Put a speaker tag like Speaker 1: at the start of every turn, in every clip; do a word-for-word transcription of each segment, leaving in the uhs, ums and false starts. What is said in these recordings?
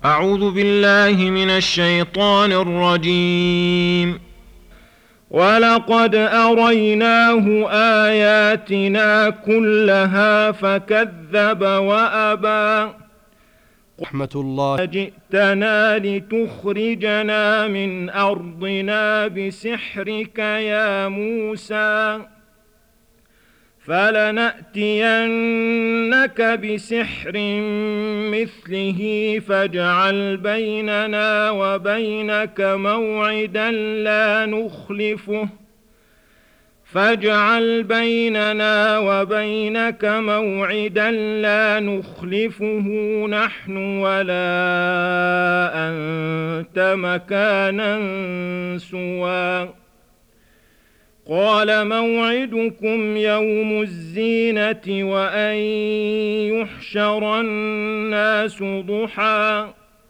Speaker 1: أعوذ بالله من الشيطان الرجيم. ولقد أريناه آياتنا كلها فكذب وأبى.
Speaker 2: رحمة الله.
Speaker 1: جئتنا لتخرجنا من أرضنا بسحرك يا موسى، فلنأتينك بسحر مثله فاجعل بيننا وبينك موعدا لا نخلفه فاجعل بيننا وبينك موعدا لا نخلفه نحن ولا أنت مكانا سوى. قال موعدكم يوم الزينة وأن يحشر الناس ضحى.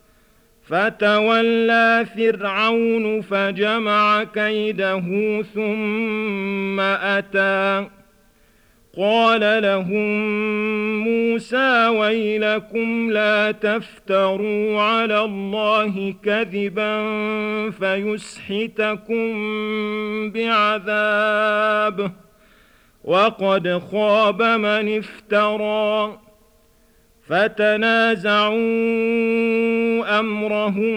Speaker 1: فتولى فرعون فجمع كيده ثم أتى. قال لهم موسى ويلكم لا تفتروا على الله كذبا فيسحتكم بعذاب، وقد خاب من افترى. فتنازعوا أمرهم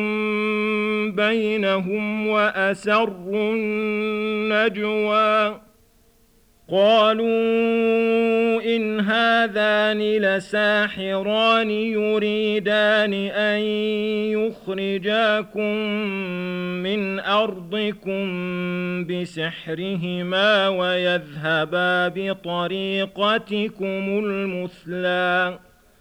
Speaker 1: بينهم وأسروا النجوى. قالوا إن هذان لساحران يريدان أن يخرجاكم من أرضكم بسحرهما ويذهبا بطريقتكم المثلى،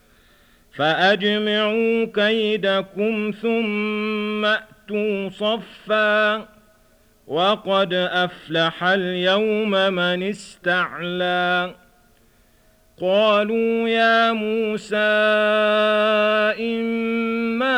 Speaker 1: فأجمعوا كيدكم ثم أتوا صفا، وقد أفلح اليوم من استعلى. قالوا يا موسى إما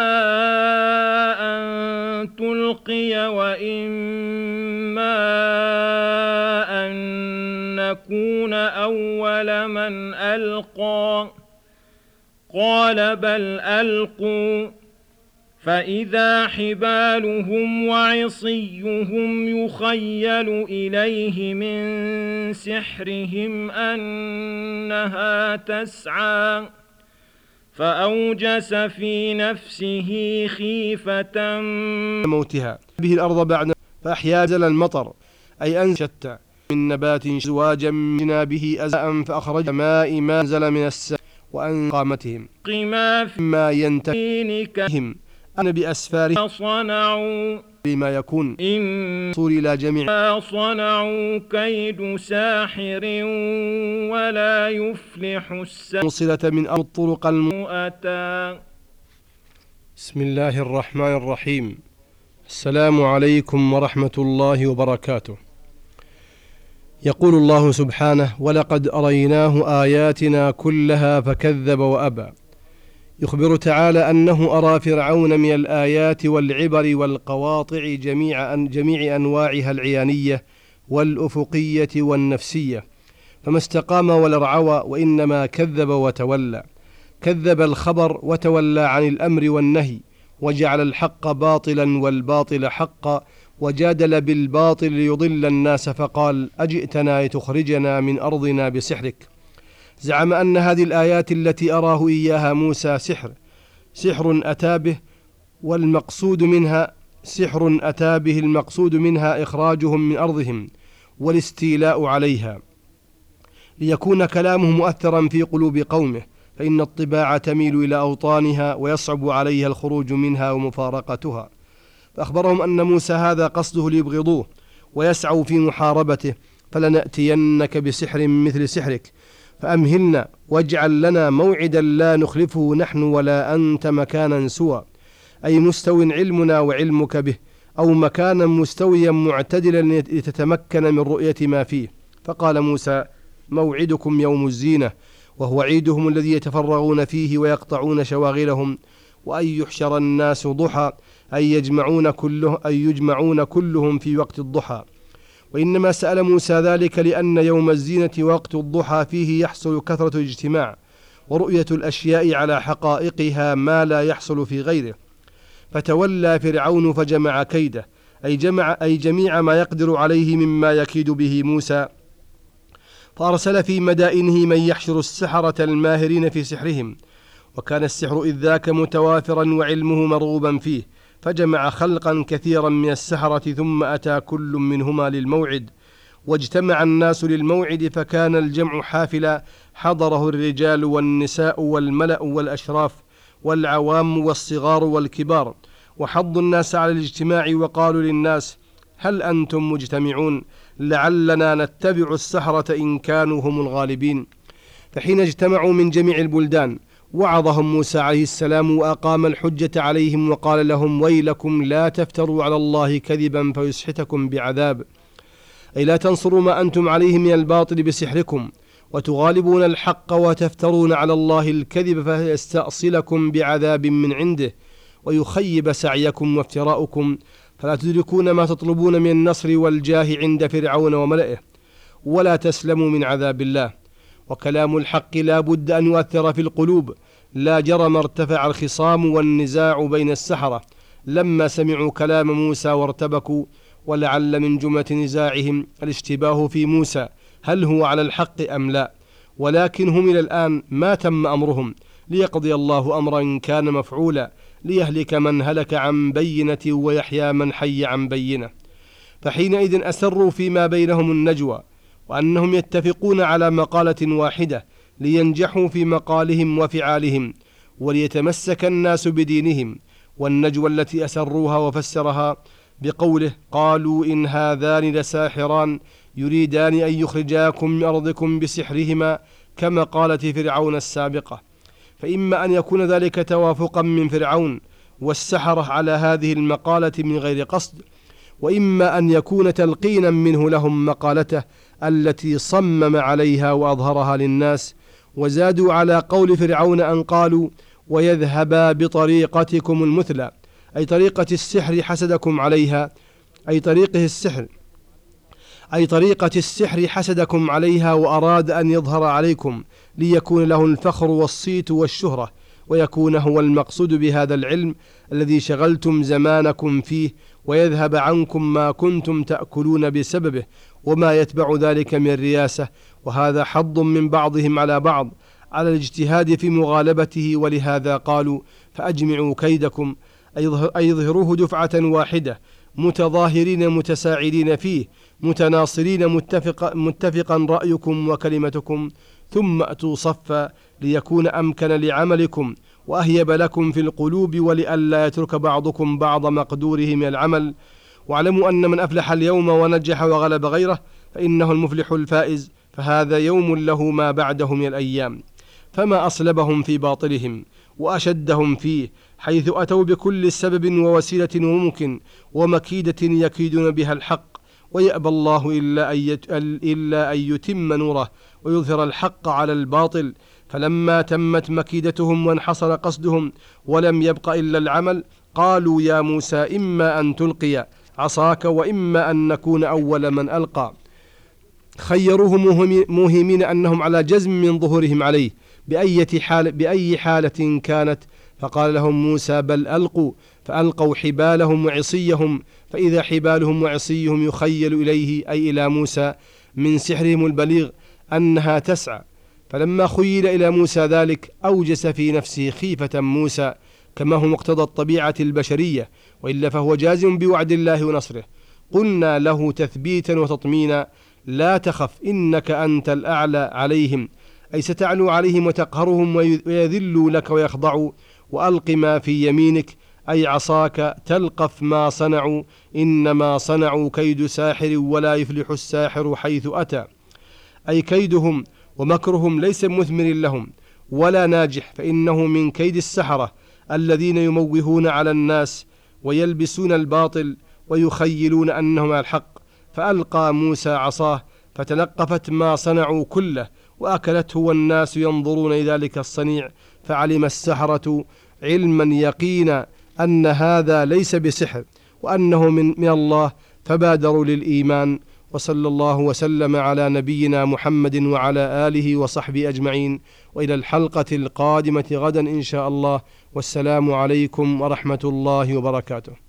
Speaker 1: أن تلقي وإما أن نكون أول من ألقى. قال بل ألقوا، فإذا حبالهم وعصيهم يخيل إليه من سحرهم أنها تسعى. فأوجس في نفسه خيفة
Speaker 2: موتها به الأرض بعد فأحيا زل المطر أي أنزل شتى من نبات زواجا من جنابه أزاء فأخرج ماء ما نزل من السماء وأن قامتهم ما ينتهيهم أنا بأسفاره
Speaker 1: صنعوا
Speaker 2: بما يكون
Speaker 1: إن
Speaker 2: صور إلى جميع
Speaker 1: صنعوا كيد ساحر ولا يفلح الساحر
Speaker 2: صلة من الطرق
Speaker 1: المؤتى.
Speaker 2: بسم الله الرحمن الرحيم. السلام عليكم ورحمة الله وبركاته. يقول الله سبحانه ولقد أريناه آياتنا كلها فكذب وأبى. يخبر تعالى أنه أرى فرعون من الآيات والعبر والقواطع جميع, أن جميع أنواعها العيانية والأفقية والنفسية، فما استقام ولا ارعوى، وإنما كذب وتولى. كذب الخبر وتولى عن الأمر والنهي، وجعل الحق باطلا والباطل حقا، وجادل بالباطل ليضل الناس، فقال أجئتنا لتخرجنا من أرضنا بسحرك. زعم أن هذه الآيات التي أراه إياها موسى سحر سحر أتى به، والمقصود منها سحر أتى به المقصود منها إخراجهم من أرضهم والاستيلاء عليها، ليكون كلامه مؤثرا في قلوب قومه، فإن الطباع تميل إلى أوطانها ويصعب عليها الخروج منها ومفارقتها. فأخبرهم أن موسى هذا قصده ليبغضوه ويسعوا في محاربته. فلنأتينك بسحر مثل سحرك فأمهلنا واجعل لنا موعدا لا نخلفه نحن ولا أنت مكانا سوى، أي مستو علمنا وعلمك به، أو مكانا مستويا معتدلا لتتمكن من رؤية ما فيه. فقال موسى موعدكم يوم الزينة، وهو عيدهم الذي يتفرغون فيه ويقطعون شواغلهم، وأن يحشر الناس ضحى، أي يجمعون, كله أي يجمعون كلهم في وقت الضحى. وإنما سأل موسى ذلك لأن يوم الزينة وقت الضحى فيه يحصل كثرة الاجتماع ورؤية الأشياء على حقائقها ما لا يحصل في غيره. فتولى فرعون فجمع كيده، أي, جمع أي جميع ما يقدر عليه مما يكيد به موسى، فأرسل في مدائنه من يحشر السحرة الماهرين في سحرهم، وكان السحر إذ ذاك متوافرا وعلمه مرغوبا فيه، فجمع خلقا كثيرا من السحرة ثم أتى كل منهما للموعد، واجتمع الناس للموعد فكان الجمع حافلا، حضره الرجال والنساء والملأ والأشراف والعوام والصغار والكبار، وحضوا الناس على الاجتماع وقالوا للناس: هل أنتم مجتمعون؟ لعلنا نتبع السحرة إن كانوا هم الغالبين. فحين اجتمعوا من جميع البلدان وعظهم موسى عليه السلام وأقام الحجة عليهم وقال لهم: ويلكم لا تفتروا على الله كذبا فيسحتكم بعذاب، أي لا تنصروا ما أنتم عليه من الباطل بسحركم، وتغالبون الحق وتفترون على الله الكذب فيستأصلكم بعذاب من عنده ويخيب سعيكم وافتراؤكم، فلا تدركون ما تطلبون من النصر والجاه عند فرعون وملئه، ولا تسلموا من عذاب الله. وكلام الحق لا بد أن يؤثر في القلوب. لا جرم ارتفع الخصام والنزاع بين السحرة لما سمعوا كلام موسى وارتبكوا، ولعل من جملة نزاعهم الاشتباه في موسى هل هو على الحق أم لا، ولكن هم إلى الآن ما تم أمرهم، ليقضي الله أمرا كان مفعولا، ليهلك من هلك عن بينة ويحيى من حي عن بينة. فحينئذ أسروا فيما بينهم النجوى، وأنهم يتفقون على مقالة واحدة لينجحوا في مقالهم وفعالهم، وليتمسك الناس بدينهم. والنجوى التي أسروها وفسرها بقوله: قالوا إن هذان لساحران يريدان أن يخرجاكم من أرضكم بسحرهما كمقالة فرعون السابقة. فإما أن يكون ذلك توافقا من فرعون والسحرة على هذه المقالة من غير قصد، وإما أن يكون تلقينا منه لهم مقالته التي صمم عليها وأظهرها للناس. وزادوا على قول فرعون أن قالوا: ويذهبا بطريقتكم المثلى، أي طريقة السحر حسدكم عليها، أي طريقه السحر أي طريقة السحر حسدكم عليها، وأراد أن يظهر عليكم ليكون له الفخر والصيت والشهرة، ويكون هو المقصود بهذا العلم الذي شغلتم زمانكم فيه، ويذهب عنكم ما كنتم تأكلون بسببه وما يتبع ذلك من الرياسة. وهذا حظ من بعضهم على بعض على الاجتهاد في مغالبته، ولهذا قالوا: فأجمعوا كيدكم، أي ظهروه دفعة واحدة، متظاهرين متساعدين فيه، متناصرين متفق متفقا رأيكم وكلمتكم، ثم أتوا صفا ليكون أمكن لعملكم وأهيب لكم في القلوب، ولئلا يترك بعضكم بعض مقدوره من العمل. واعلموا أن من أفلح اليوم ونجح وغلب غيره فإنه المفلح الفائز، فهذا يوم له ما بعده من الأيام. فما أصلبهم في باطلهم وأشدهم فيه، حيث أتوا بكل سبب ووسيلة وممكن ومكيدة يكيدون بها الحق، ويأبى الله إلا أن يتم نوره ويظهر الحق على الباطل. فلما تمت مكيدتهم وانحصر قصدهم ولم يبق إلا العمل، قالوا: يا موسى إما أن تلقي عصاك وإما أن نكون أول من ألقى. خيروه موهمين أنهم على جزم من ظهورهم عليه بأي حال بأي حالة كانت، فقال لهم موسى: بل ألقوا. فألقوا حبالهم وعصيهم، فإذا حبالهم وعصيهم يخيل إليه، أي إلى موسى، من سحرهم البليغ أنها تسعى. فلما خيل إلى موسى ذلك أوجس في نفسه خيفة موسى، كما هو مقتضى الطبيعة البشرية، وإلا فهو جازم بوعد الله ونصره. قلنا له تثبيتا وتطمينا: لا تخف إنك أنت الأعلى عليهم، أي ستعلو عليهم وتقهرهم ويذلوا لك ويخضعوا. وألق ما في يمينك، أي عصاك، تلقف ما صنعوا، إنما صنعوا كيد ساحر ولا يفلح الساحر حيث أتى، أي كيدهم ومكرهم ليس مثمر لهم ولا ناجح، فإنه من كيد السحرة الذين يموهون على الناس ويلبسون الباطل ويخيلون أنهم على الحق. فألقى موسى عصاه فتلقفت ما صنعوا كله وأكلته، والناس ينظرون إلى ذلك الصنيع، فعلم السحرة علما يقينا أن هذا ليس بسحر وأنه من, من الله، فبادروا للإيمان وصلى الله وسلم على نبينا محمد وعلى آله وصحبه أجمعين، وإلى الحلقة القادمة غدا إن شاء الله، والسلام عليكم ورحمة الله وبركاته.